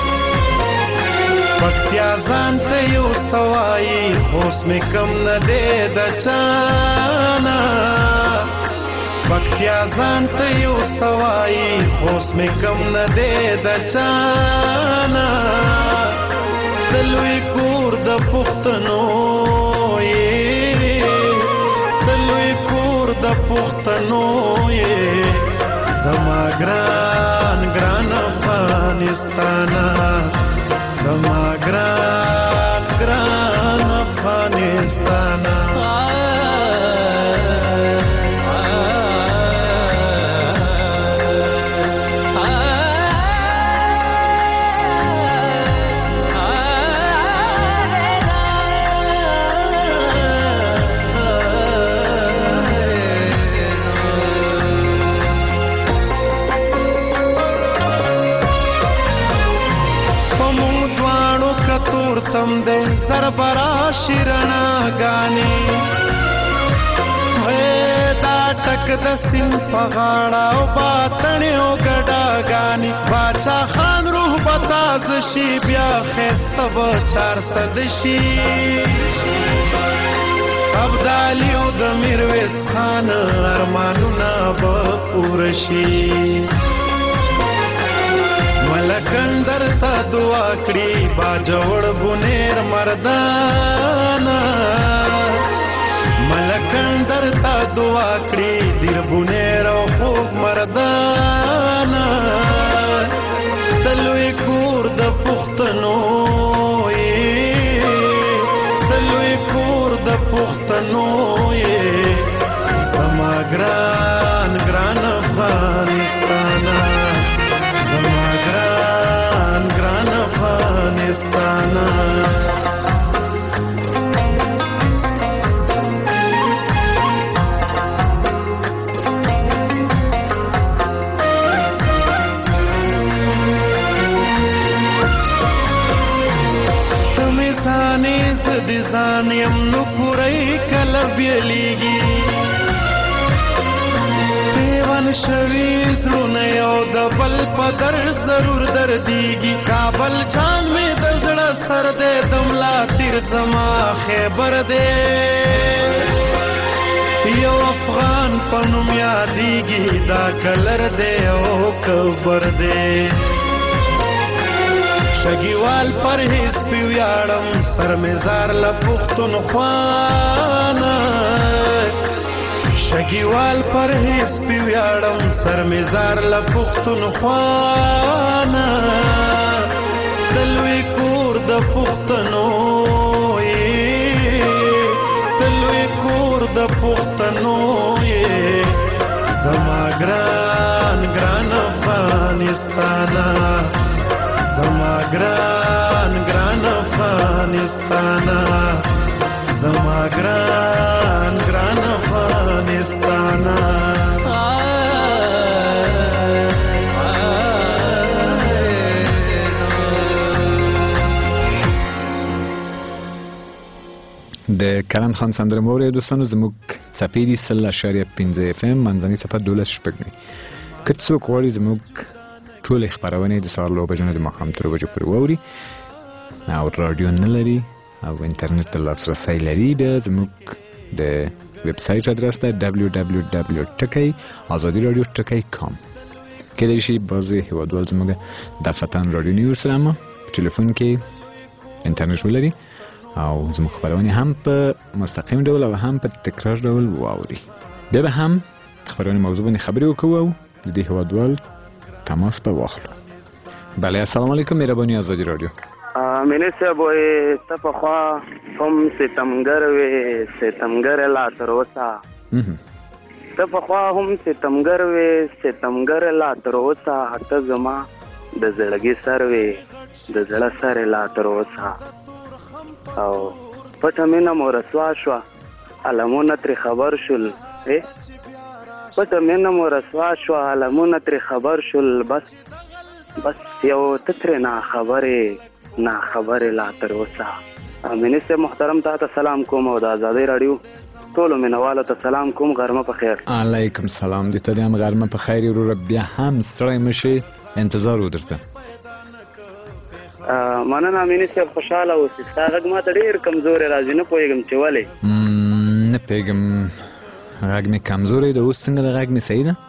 پکتیا ځان ته یو سوایي اوس مې کم نه دی د چانا پکتیا ځان ته یو سوایي اوس مې کم نه دی د چانا د لوی کور د پښتنو د لوی کور د پښتنو زما ګران ګران افغانستانا زما ګران ګران افغانستانا تم دے سربرا شیرنا گانی دا ټک د سین پغاړه او باتنې او ګډا غانی باچا خان روح بتاز شي بیا خسته و 400 شي ابدالي او د میرویس خان ارمانونه به پوره شي ملکندر تا دعا کړي باجوړ بونیر مردانا ملکندر تا دعا کړي دیر بونیر او خوږ مردانا تلوي کور د پښتنو تلوي کور د پښتنو زما ګران ګران افغانستانا زما ګران ګران افغانستانا تمې ځانې زدي ځان یم نو پوری کله بیلیږي افغان شوي زړونه یو د بل په در ضرور دردیږي کابل جان مې د زړه سر دی د ملا تیر زما خیبر دی یو افغان په نوم یادیږي دا کلر دی او کبر دی شګیوال پرهیز پی ویاړم سر مزار له پښتونخوا شګیوال پرهیز پی ویاړم سر مزار له پښتونخوا د لوی کور د پښتنو د پښتنو زما ګران ګران افغانستانا زما ګران ګران افغانستانا زما ګران ګران افغانستانا د کرن خان سندره مورې دوستانو زموږ څپې دي 100.5 FM منځنۍ څپه 12 شپږمې که څوک غواړي زموږ ټولې خپرونې د سهار له 9 بجو نه د ماښام تر 3 بجو پورې واوري او رادیو نه لري او انټرنیټ ته لاسرسی لري بیا زموږ د ویب سایټ ادرس ده www.azadiradio.com کېدای شي بعضې هیوادوال زموږ دفتن رادیو نیوز سره هم په ټلیفون کې انټرنیټ ولري او زموږ خبرونه هم په مستقیم ډول او هم په تکرار ډول واوري بیا به هم خبرونه موضوع باندې خبرې وکړو او د دې هیوادوال تماس په واخلو بله السلام علیکم مهرباني آزادی رادیو مینه صاحب ته په خوا هم ستمګر وې ستمګر لا تر اوسه ته په خوا هم ستمګر وې ستمګر لا تر اوسه ته زما د زړګي سر وې د زړه سر لا تر اوسه او پټه مینه مو رسوا شوه علمونه ترې خبر شول پټه مینه مو رسوا شوه علمونه ترې خبر شول بس یو ته ترې ناخبرې لا تر اوسه مینې صاحب محترم ته سلام کوم او د ازادۍ راډیو ټولو مینوالو ته سلام کوم غرمه په خیر علیکم سلام دې ته هم غرمه په خیر وروره بیا هم ستړی مه شې انتظار و درته مننه مینې صاحب خوشحاله اوسې ستا غږ ما ته ډېر کمزوری راځي نه پوهېږم چې ولې نه پوهېږم غږ مې کمزوری ده اوس څنګه د غږ مې صحیح ده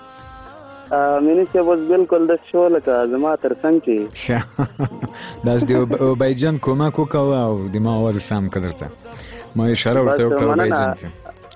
مینې صاحب اوس بلکل داسې شو لکه زما تر څنګ کې داسې د اوبایجان کومک وکوه او د ما اواز سم کړه درته ما اشاره ورته وکړه اوبایجان ته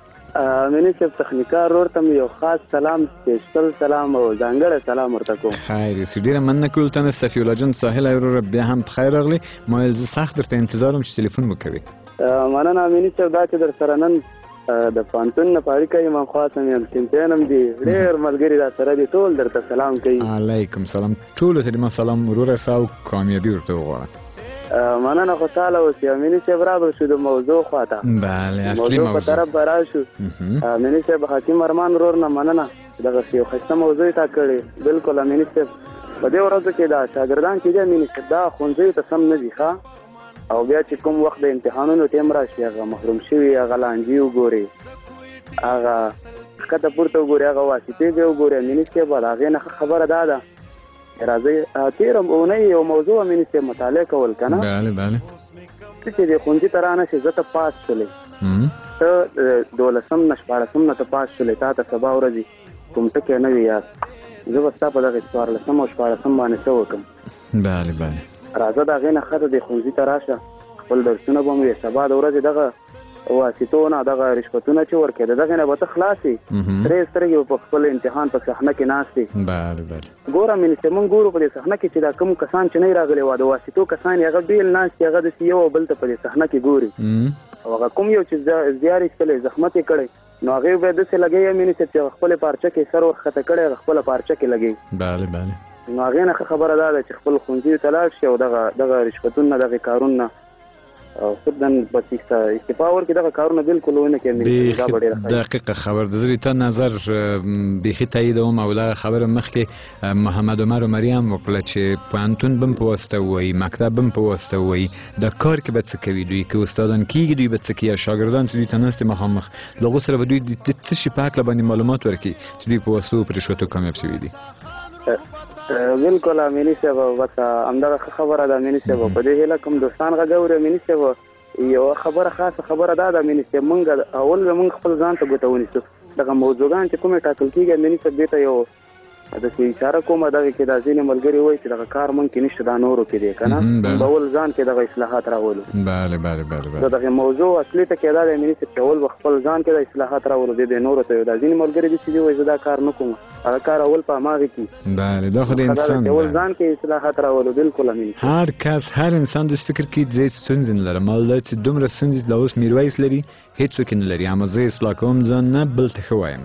مینې صاحب تخنیکار ورور ته مې یو خاص سلام سپیشل سلام او ځانګړی سلام ورته کوم خیر یې ډېره مننه کوو ته نه صفي الله جان ساحل وروره بیا هم په خیر راغلی ما ویل زه سخت درته انتظار وم چې تلیفون وکوې مننه مینې صاحب دا چې در سره نن د پوهنتون نه په اړیکه یم خاص هم یم چمپیان هم دي ډېر ملګري را سره دي ټول درته سلام کوي علیکم سلام ټولو ته دې ما سلام وروره سه او کامیابي ورته وغواړه مننه خوشحاله اوسې مینې صاحب رابر شو د موضوع خواته بله اصلي موضوع په طرف به راشو مینې صاحب حکیم ارمان ورور نه مننه دغسې یو ښایسته موضوع یې تا کړې بلکل مینې صاحب په دې ورځو کې دا شاګردان چې دي مینې صاحب دا ښوونځیو ته سم نه دي ښه او بیا چې کوم وخت د امتحانونو ټیم راشي هغه محروم شوي هغه لانجې وګوري هغه ښکته پورته وګوري هغه واسطې ځای وګوري مینې صاحب د هغې نه ښه خبره دا ده راځئ تېره اونۍ یو موضوع مینې صاحب مطالعه کول که نه بله بله ته چې د ښوونځي ته رانشې زه ته پاس شولې ته 12 نه 14 نه ته پاس شولې تا ته سبا ورځې کوم ټکی نه وي یاد زه به ستا په دغې 14 او 14 باندې څه وکړم بله بله راځه د هغې نه ښه ده د ښوونځي ته راشه خپل درسونه به مو وي سبا د ورځې دغه واسطو نه دغه رشوتونه چې ورکوې د دغې نه به ته خلاصې درې سترګې په خپل امتحان په صحنه کې ناستې بله بله ګوره مینې صاحب موږ ګورو په دې صحنه کې چې دا کوم کسان چې نه راغلي وه د واسطو کسان یې هغه بېل ناست هغه داسې یو او بل ته په دې صحنه کې ګوري او هغه کوم یو چې زیار ایستلی زحمت یې کړی نو هغې بیا داسې لګوي مینې صاحب چې هغه خپلې پارچه کې سر ورښکته کړی هغه خپله پارچه کې لګوي بله بله نو هغې نه ښه خبره دا ده چې خپل ښوونځیو ته لاړ شي او دغه رشوتونه دغې کارونه او خدن بس استعفا ورکړي دغه کارونه بالکل ونه کوي دا ډېره دقیقه خبر د زری ته نظر بيخي تاییدوم او لا خبره مخکې محمد عمر عمری هم وکړه چې پوهنتون بم په واسطه وایي مکتب بم په واسطه وایي د کار کې به څه کوي دوی که استادان کېږي دوی به څه کوي شاګردان چې دوی ته ناستې مخامخ له هغو سره به دوی د څه شي په هکله باندې معلومات ورکړي چې دوی په واسطو په رشوتو کامیاب شوي دي بالکل امینی صاحب بس همدغه خبره ده امینی صاحب په دې هیله کوم دوستان غږوري امینی صاحب یو خبره خاصه خبره ده امینی صاحب مونږ اول مونږ خپل ځان ته ګوته ونیسو دغه موضوعګان چې کومه ټاکل کیږي امینی صاحب دې ته یو د اشاره کومه دغه کې د ځینې ملګري وایي چې دغه کار مونږ کې نشته دا نورو کې دی کنه اول ځان کې دغه اصلاحات راولو بله دغه موضوع اصلي ته کې دا امینی صاحب اول خپل ځان کې د اصلاحات راولو د نورو ته د ځینې ملګري دي چې وایي دا کار نه کوم هغه کار اول په ماغه کې بله دا خو د انسان اول ځان کې اصلاحات راولو بالکل امین هر کس هر انسان د فکر کې زیات ستونزې نه لري مال چې دومره ستونزې لا اوس میرویس لري هیڅوک نه لري اما زه اصلاح کوم ځان نه بل ته خوایم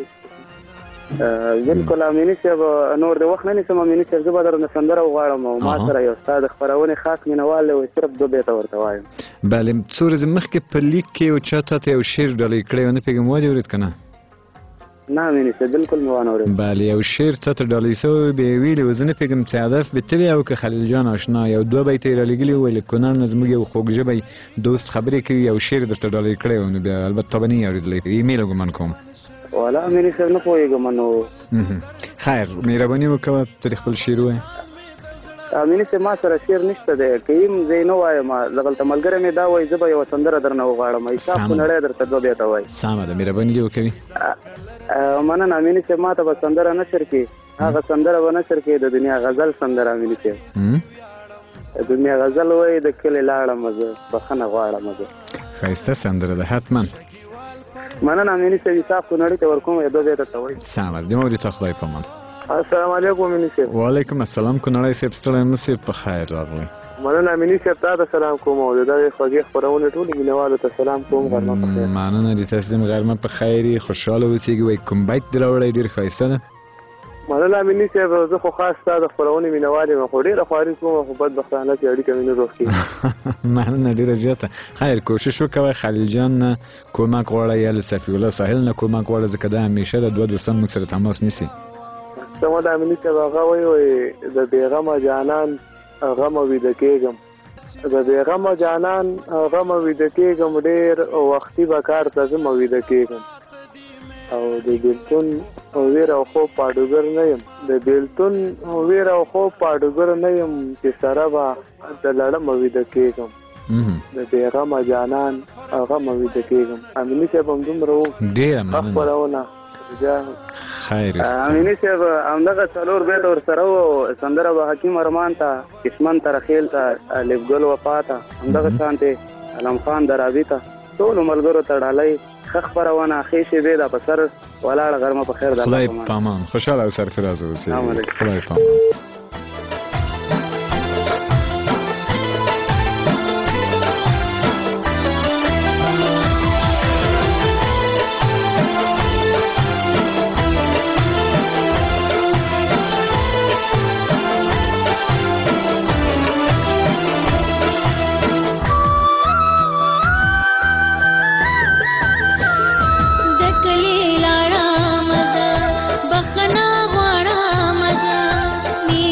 بالکل امینی صاحب نور د وخت نه نسم امینی صاحب زه به درنه سندره وغواړم او ما سره یو استاد خبرونه خاص مینوال او صرف دو بیت ورته وایم بله څو ورځې مخکې په لیک کې او چاته ته یو شعر ډالۍ کړی و نه پوهېږم ولې اورېد که نه نه امینی صاحب بالکل مې وانه اورېد بله یو شعر ته ته ډالۍ شوی بیا یې ویلي و زه نه پوهېږم چې هدف به ته وي او که خلیل جان اشنا یو دوه بیته یې رالېږلي وو ویل کونړ نه زموږ یو خوږ ژبی دوست خبرې کوي یو شعر درته ډالۍ کړی و نو بیا البته تا به نه یې اورېدلی ایمیل ګمان کوم والا امینی صاحب نه پوهېږم نو خیر مهرباني وکړه ته خپل شعر ووایه امینی صاحب ما سره شعر نشته دی که یم زه یې نه وایم دغلته ملګری مې دا وایي زه به یوه سندره درنه وغواړم حساب خو نړۍ درته دوه بیته وایي سمه ده مهرباني دې وکوي مننه امینی صاحب ما ته به سندره نشر کړي هغه سندره به نشر کړي د دنیا غزل سندره امینی صاحب د دنیا غزل وایي د کلي لاړم زه بخښنه غواړم زه ښایسته سندره ده حتما مننه امینی صاحب حساب خو نړۍ ته ورکوم یو دوه بیته ته وایي سمه ده د مورې ته خدای په امان السلام علیکم امینی صاحب وعلیکم السلام کونړی صاحب ستړی مه صاحب په خیر راغلی مننه امینی صاحب تا ته سلام کوم او د دغې خوږې خپرونې ټولو مینهوالو ته سلام کوم غرمه په خیر مننه د تاسو هم غرمه په خیر خوشحاله اوسئ وایي کوم بیت دې راوړی ډېر ښایسته ده مننه امینی صاحب زه خو خاص ستا د خپرونې مینهوال یم خو ډېره خواري کوم خو بدبختانه چې اړیکه مې نه روغ کېږي مننه ډېره زیاته خیر کوشش وکوئ خلیل جان نه کومک غواړئ یا له صفي الله ساحل نه کومک غواړئ ځکه دا همیشه د دوه دوستان موږ سره تماس نیسي سمه ده امیني صاحب هغه وایي د بېغمه جانان غمه ویده کېږم د بېغمه جانان غمه ویده کېږم ډېر وختي به کار ته ځم ویده کېږم او د بېلتون ویر او خوب پاډوګر نه یم د بېلتون ویر او خوب پاډوګر نه یم چې سره به د لړمه ویده کېږم د بېغمه جانان غمه ویده کېږم امیني صاحب همدومره و ډېره خپرونه خیر امینی صاحب همدغه څلور بیت ورسره وو سندره به حکیم ارمان ته کشمن ته رخیل ته الف ګل وفا ته همدغه شانتې علم خان درابي ته ټولو ملګرو ته ډالۍ ښه خپرونه ښې شېبې ده په سر ولاړه غرمه په خیر ده خدای په امان خوشحاله او سرفراز اوسئ خدای په امان بخنا غواړم زه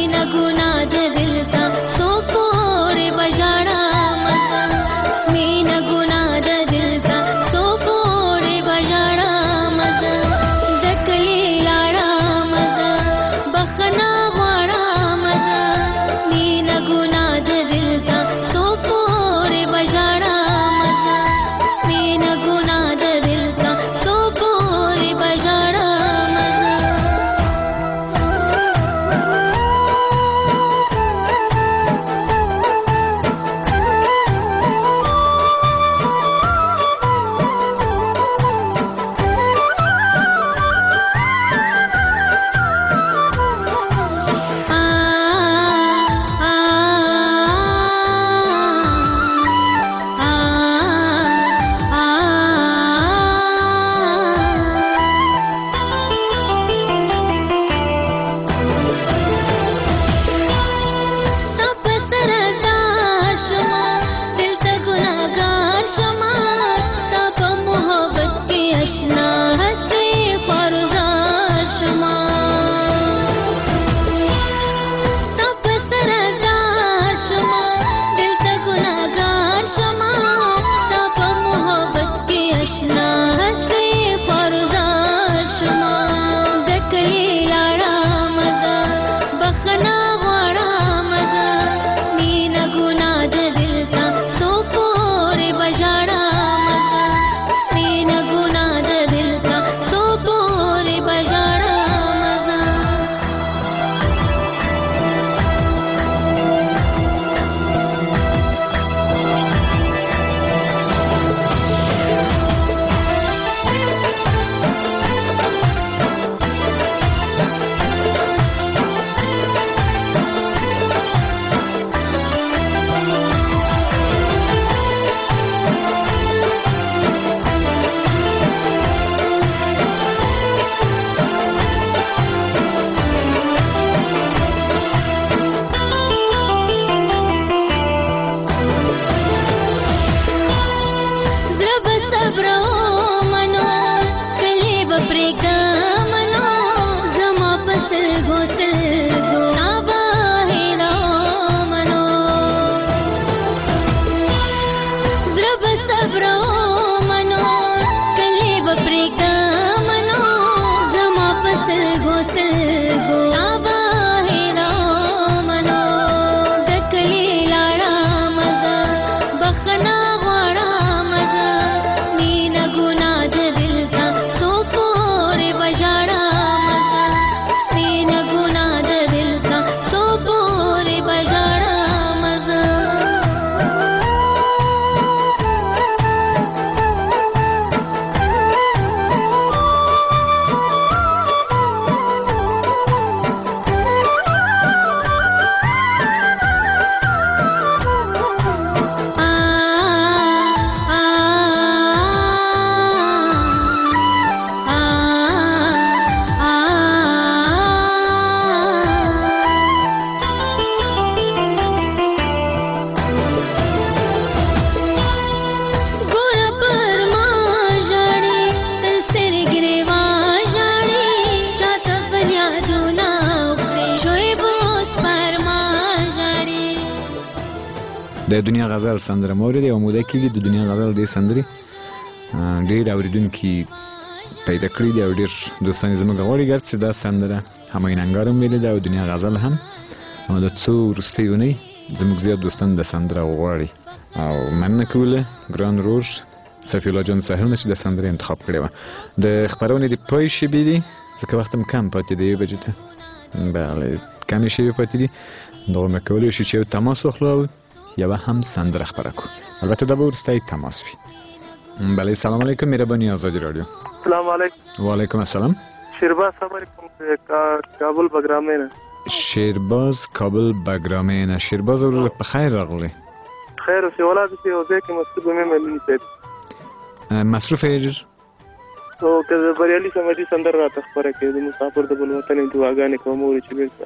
د دنیا غزل سندره مورید او موده کېږي د دنیا غزل دې سندرې ډېر اوریدونکي پیدا کړي دي او ډېر دوستان زموږ غواړي ګرځي دا سندره همایننګار هم ویلې ده او دنیا غزل هم د څو وروستۍ اونۍ زموږ زیات دوستان د سندره غواړي او مننه کوله ګران رور صفی الله جان سهل نه چې د سندرې انتخاب کړې وه د خپرونې د پای شیبې دي ځکه وخت هم کم پاتې دی 1 بجې ته بله کمې شیبې پاتې دي دغه مې کولی شو چې یو تماس واخلو او یوه هم سندره خپره کړو البته دا به وروستی تماس وي بله سلام علیکم مهرباني آزادی رادیو السلام علیکم وعلیکم السلام شیرباز خبر کوم کابل بګرامینه شیرباز کابل بګرامینه شیرباز ورله په خیر راغلی خیر اوسې ولاده چې یو ځای کې مصروف مې ملونی صاحب مصروف یې ډېر او که د بریالي صمدي سندره راته خپره کړې د مسافر د بل وطن یې دعاګانې کوم اورې چې بېرته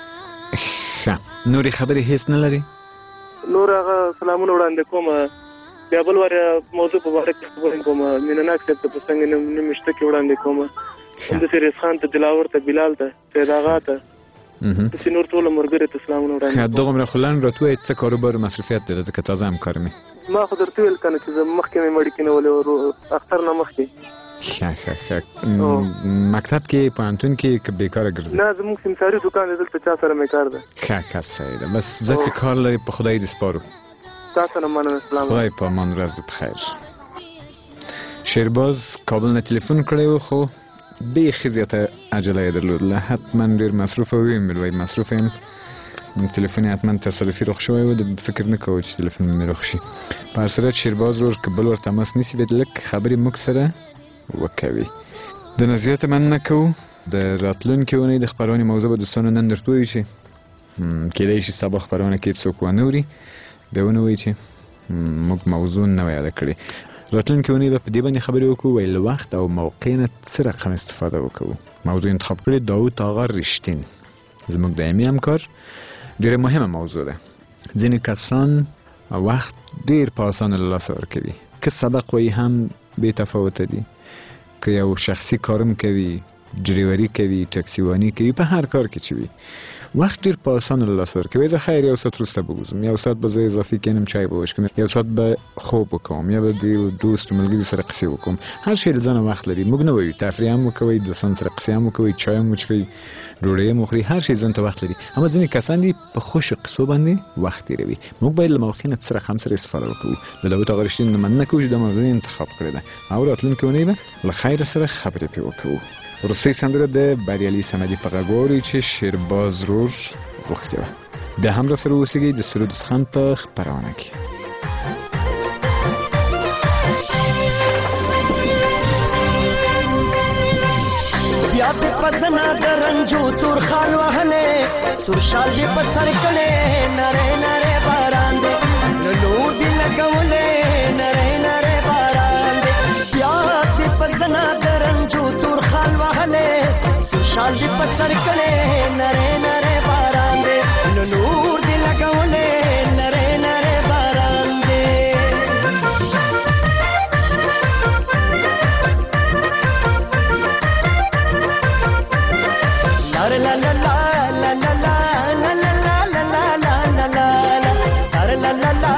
ښه نورې خبرې هېڅ نه لري نور هغه سلامونه وړاندې کوم بیا بل وار موضوع په باره کې خبرې کوم مینه ناک صاحب ته په څنګه نمشته کې وړاندې کوم همداسې ریس خان ته دلاور ته بلال ته سید آغا ته داسې نور ټوله ملګرو ته سلامونه وړاندې کوم دغومره خو لنډ راته ووایه څه کاروبار و مصروفیت دی ځکه تازه همکار مې ما خو درته ویل که نه چې زه مخکې مې مړي کېنولې اختر نه مخکې ښه مکتب کې پوهنتون کې که بیکاره ګرځې نه زموږ سیمساري دوکان دی دلته چا سره مې کار ده ښه صحیح ده بس زه چې کار لرې په خدای دې سپارو تا سره مننه سلام خدای په امان ورځ دې په خیر شیرباز کابل نه تلیفون کړی و خو بیخي زیاته عجله یې درلودله حتما ډېر مصروفه ویم وایي مصروفه یم تلیفون یې حتما تصادفي رخ شوی و د فکر نه کوو چې تلیفون مې رخ شي په هر صورت شیرباز ورور که بل ور تماس نیسي باید لږ خبرې موږ سره وکوي د نه زیاته مننه کوو د راتلونکې اونۍ د خپرونې موضوع به دوستانو نن درته ووایو چې کیدای شي سبا خپرونه کې څوک ونه اوري بیا ونه وایي چې موږ موضوع نه وه یاده کړې راتلونکې اونۍ به په دې باندې خبرې وکړو وایي له وخت او موقع نه څه رقم استفاده وکړو موضوع انتخاب کړې داود آغا رښتین زموږ دایمي همکار ډېره مهمه موضوع ده ځینې کسان وخت ډېر په اسانه له لاسه ورکوي که سبق وایي هم بې تفاوته دي که یو شخصي کارم کوي ډریوري کوي ټکسیواني کوي په هر کار کې چې وي وخت ډېر په اسانه له لاسه ورکوي زه خیر یو ساعت وروسته به وځم یو ساعت به زه اضافي کینم چای به وچکم یو ساعت به خوب وکوم یا به د دوست ملګري سره قصې وکړم هر شی له ځانه وخت لري موږ نه وایو تفریح هم وکوئ دوستانو سره قصې هم وکوئ چای هم وچکئ ډوډۍ هم وخورئ هر شی ځان ته وخت لري اما ځینې کسان دي په خوشو قصو باندې وخت تېروي موږ باید له موقع نه څه رقم سره استفاده وکړو د داود آغا رښتین نه مننه کوو چې دا موضوع انتخاب کړې ده او راتلونکې اونۍ به له خیره سره خبرې پرې وکړو وروستۍ سندره د بریالي صمدي په غږ واورئ چې شیرباز رور غوښتې وه بیا هم راسره اوسېږئ د سرود خان په خپرونه کې بیا دې پزنا درنجو تور خال وهلې سور شال دې په سر کړې نره نره باران دې نور دې لګولې نره نره باران دې بیا دې پزنا درنجو تور خال وهلې سور شال دې په سر کړې نره نره باران دې نور دې لګولې نره نره باران دې la la la la la la la la la la la la la la la la la la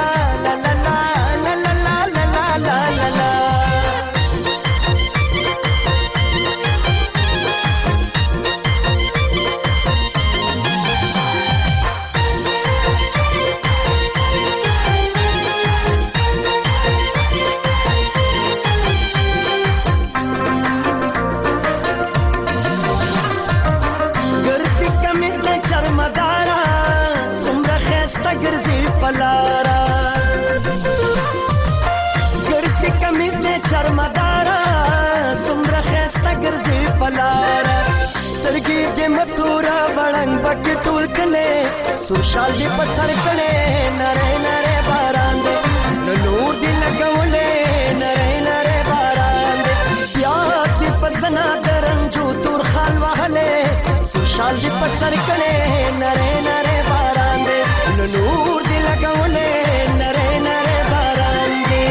سوشال دی پتھر کڑے نرے نرے باران دے نور دی لگولے نرے نرے باران دے پیاس دی پزنا درنجو تور خال وحلے سوشال دی پتھر کڑے نرے نرے باران دے نور دی لگولے نرے نرے باران دے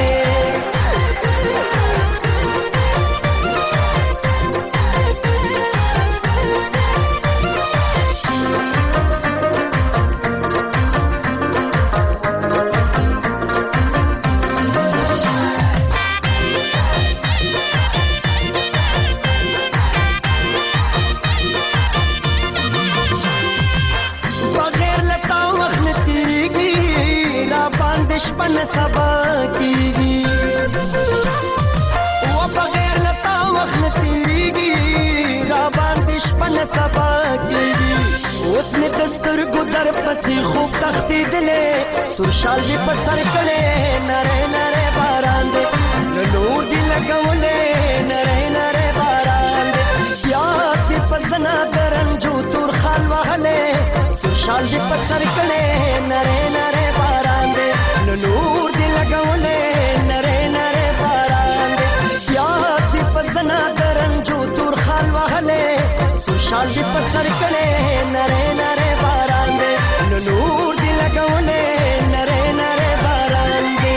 سور شال دی په سر کړي نره نره باران دی نور دی لګولې نره نره باران دی پیاس دی په زنا درنجو تور خال وهلې سور شال دی په سر کړي نره نره باران دی نور دی لګولې نره نره باران دی پیاس دی په زنا درنجو تور خال وهلې سور شال دی په سر کړي نره نره باران دی نور دی لګولې نره نره باران دی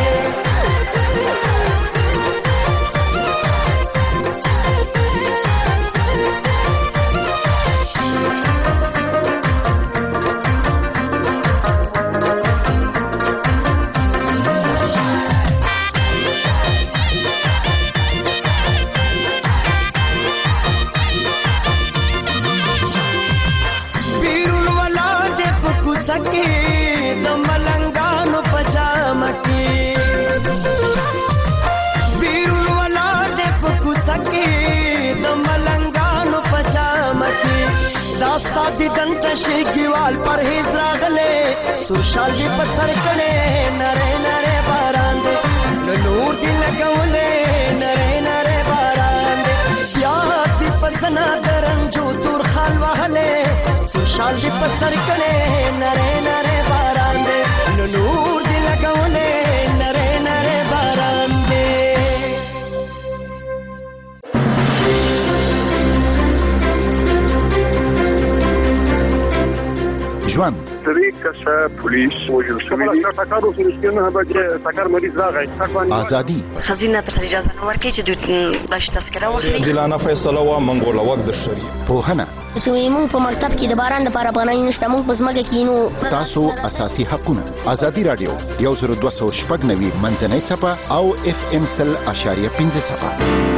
دن تشی گیوال پرهیز راغلے سور شال دی پسر کڑے نرے نرے باران دے نور دی لگولے نرے نرے باران دے پیاس دی پسنا درنجو تور خال وحلے سور شال دی پسر کڑے نرے نرے باران دے نور دی لگولے نرے نرے باران دے ژوند درې کسه پولیس وژل شوي دي ټاکارو سره نه به ټاکار مریض راغی ازادي خزینه تر اجازه نه ورکړي چې دوی باش تذکره واخلي عادلانه فیصله و منګول وخت د شریعت پوهنه چې موږ په مکتب کې د باران لپاره پناه نشته موږ په ځمکه کې نو تاسو اساسي حقونه ازادي رادیو 102.9 منځنۍ صفه او FM 100.5 صفه